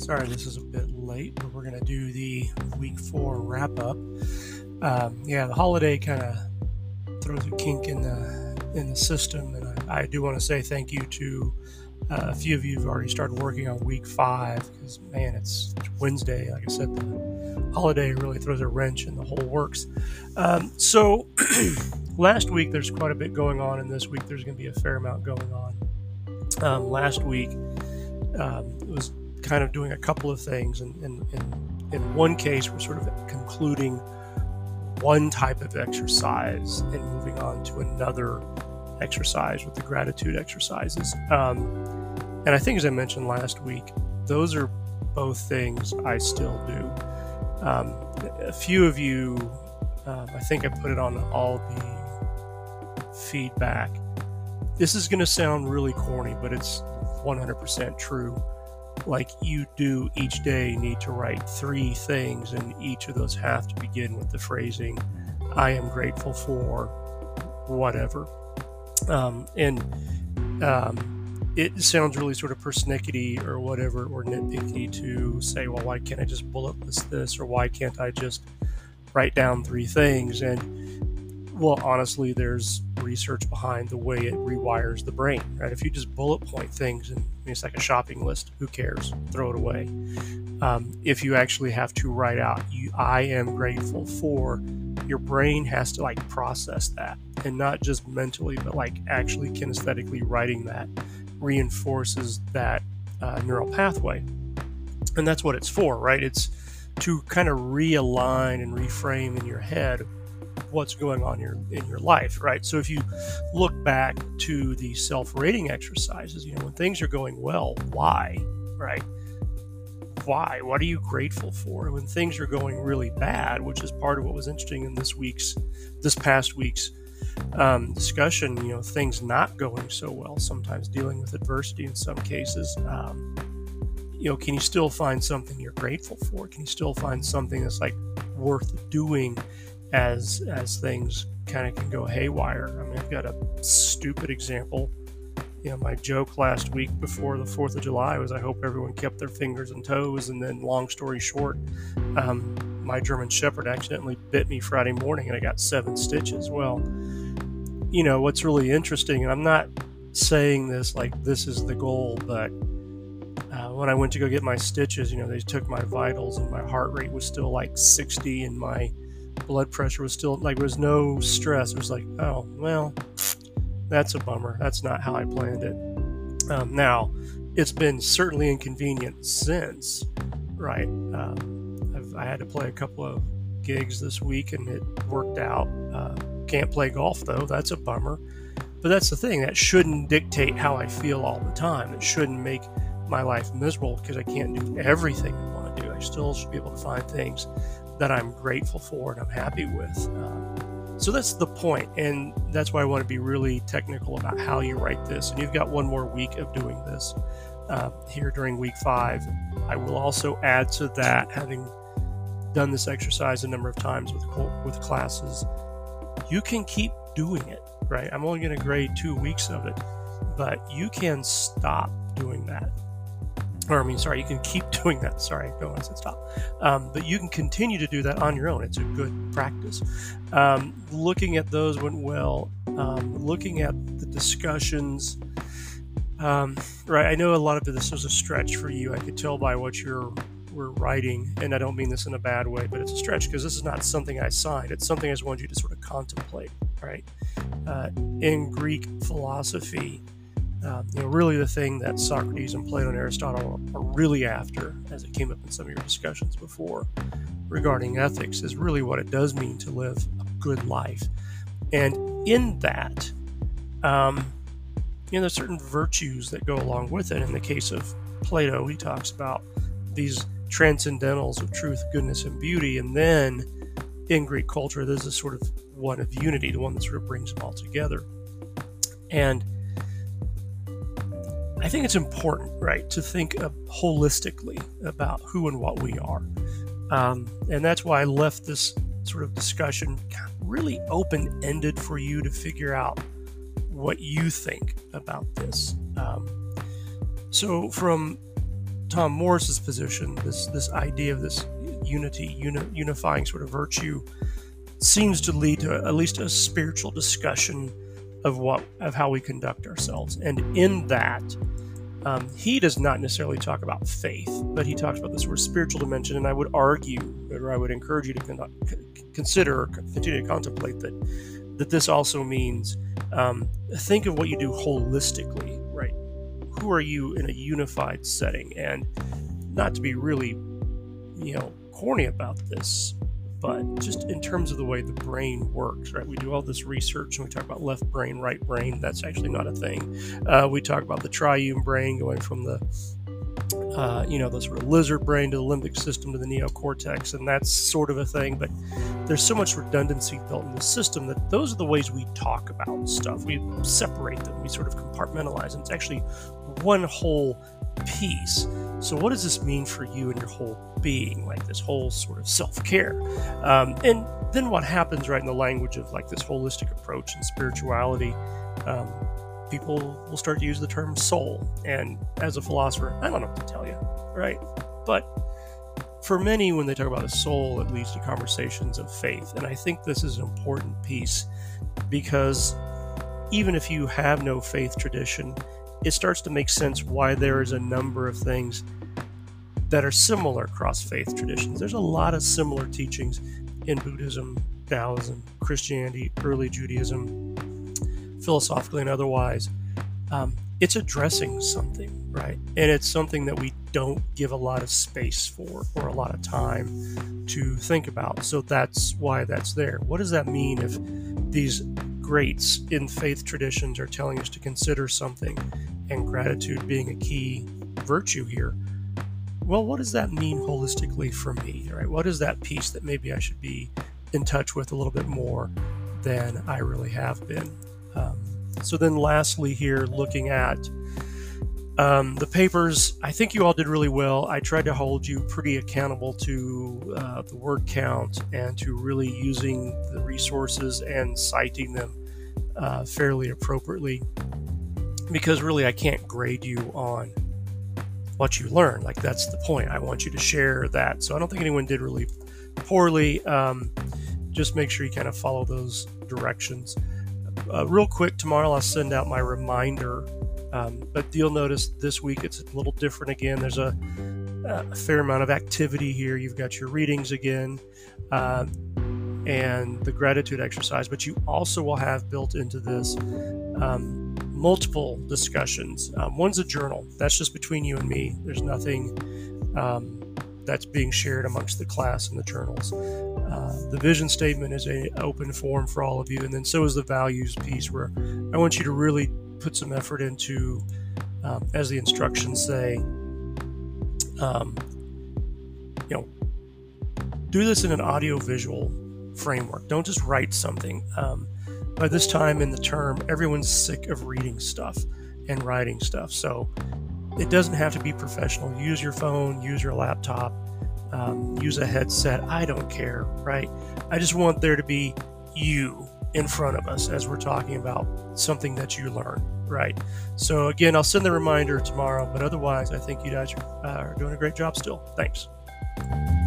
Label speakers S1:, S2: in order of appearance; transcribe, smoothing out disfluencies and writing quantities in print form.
S1: Sorry, this is a bit late, but we're going to do the week 4 wrap up. The holiday kind of throws a kink in the system, and I do want to say thank you to a few of you who've already started working on week 5 because, man, it's Wednesday. Like I said, the holiday really throws a wrench in the whole works. So last week there's quite a bit going on, and this week there's going to be a fair amount going on. Last week it was kind of doing a couple of things, and in one case we're sort of concluding one type of exercise and moving on to another exercise with the gratitude exercises. And I think, as I mentioned last week, those are both things I still do. A few of you, I think I put it on all the feedback. This is going to sound really corny, but it's 100% true. Like, you do each day need to write 3 things, and each of those have to begin with the phrasing, I am grateful for whatever. It sounds really sort of persnickety or whatever, or nitpicky to say, well, why can't I just bullet list this, or why can't I just write down 3 things? And, well, honestly, there's research behind the way it rewires the brain, right? If you just bullet point things and it's like a shopping list, who cares? Throw it away. If you actually have to write out, I am grateful for, your brain has to like process that, and not just mentally, but like actually kinesthetically writing that reinforces that neural pathway. And that's what it's for, right? It's to kind of realign and reframe in your head what's going on in your life, right? So if you look back to the self-rating exercises, when things are going well, why, right? Why? What are you grateful for? When things are going really bad, which is part of what was interesting in this past week's discussion, things not going so well, sometimes dealing with adversity in some cases, can you still find something you're grateful for? Can you still find something that's like worth doing as things kind of can go haywire? I mean, I've got a stupid example. My joke last week before the 4th of July was, I hope everyone kept their fingers and toes. And then, long story short, my German Shepherd accidentally bit me Friday morning and I got 7 stitches. Well, what's really interesting, and I'm not saying this like this is the goal, but when I went to go get my stitches, they took my vitals and my heart rate was still like 60 and my blood pressure was still like, there was no stress. It was like, oh, well, that's a bummer. That's not how I planned it. Now, it's been certainly inconvenient since, right? I had to play a couple of gigs this week and it worked out. Can't play golf though. That's a bummer. But that's the thing. That shouldn't dictate how I feel all the time. It shouldn't make my life miserable because I can't do everything I want to do. I still should be able to find things that I'm grateful for and I'm happy with. So that's the point, and that's why I want to be really technical about how you write this. And you've got one more week of doing this here during week 5. I will also add to that, having done this exercise a number of times with classes, you can keep doing it, right? I'm only going to grade 2 weeks of it, but you can stop doing that. You can keep doing that. Sorry, I don't want to say stop. But you can continue to do that on your own. It's a good practice. Looking at those went well. Looking at the discussions, right? I know a lot of this was a stretch for you. I could tell by what we're writing, and I don't mean this in a bad way, but it's a stretch because this is not something I signed. It's something I just want you to sort of contemplate, right? In Greek philosophy, really the thing that Socrates and Plato and Aristotle are really after, as it came up in some of your discussions before regarding ethics, is really what it does mean to live a good life. And in that, there's certain virtues that go along with it. In the case of Plato, he talks about these transcendentals of truth, goodness, and beauty. And then in Greek culture, there's a sort of one of unity, the one that sort of brings them all together. And I think it's important, right, to think holistically about who and what we are. And that's why I left this sort of discussion really open-ended for you to figure out what you think about this. So from Tom Morris's position, this idea of this unifying sort of virtue, seems to lead to at least a spiritual discussion of how we conduct ourselves. And in that, he does not necessarily talk about faith, but he talks about this sort of spiritual dimension. And I would argue, or I would encourage you to consider or continue to contemplate that this also means think of what you do holistically, right? Who are you in a unified setting? And not to be really, corny about this, but just in terms of the way the brain works, right? We do all this research and we talk about left brain, right brain. That's actually not a thing. We talk about the triune brain going from the sort of lizard brain to the limbic system to the neocortex, and that's sort of a thing. But there's so much redundancy built in the system that those are the ways we talk about stuff. We separate them. We sort of compartmentalize them. It's actually one whole piece. So what does this mean for you and your whole being, like this whole sort of self-care? And then what happens, right, in the language of like this holistic approach and spirituality, people will start to use the term soul. And as a philosopher, I don't know what to tell you, right? But for many, when they talk about a soul, it leads to conversations of faith. And I think this is an important piece because even if you have no faith tradition, it starts to make sense why there is a number of things that are similar across faith traditions. There's a lot of similar teachings in Buddhism, Taoism, Christianity, early Judaism, philosophically and otherwise. It's addressing something, right? And it's something that we don't give a lot of space for or a lot of time to think about. So that's why that's there. What does that mean if these greats in faith traditions are telling us to consider something, and gratitude being a key virtue here? Well, what does that mean holistically for me, right? What is that piece that maybe I should be in touch with a little bit more than I really have been? So then lastly here, looking at the papers, I think you all did really well. I tried to hold you pretty accountable to the word count and to really using the resources and citing them fairly appropriately, because really I can't grade you on what you learn. Like, that's the point. I want you to share that. So I don't think anyone did really poorly. Just make sure you kind of follow those directions. Real quick, tomorrow I'll send out my reminder, but you'll notice this week it's a little different again. There's a fair amount of activity here. You've got your readings again and the gratitude exercise, but you also will have built into this multiple discussions. One's a journal. That's just between you and me. There's nothing that's being shared amongst the class in the journals. The vision statement is an open forum for all of you, and then so is the values piece, where I want you to really put some effort into, as the instructions say, do this in an audio-visual framework. Don't just write something. By this time in the term, everyone's sick of reading stuff and writing stuff, so it doesn't have to be professional. Use your phone, use your laptop, use a headset. I don't care, right? I just want there to be you in front of us as we're talking about something that you learn, right? So again, I'll send the reminder tomorrow, but otherwise I think you guys are doing a great job still. Thanks.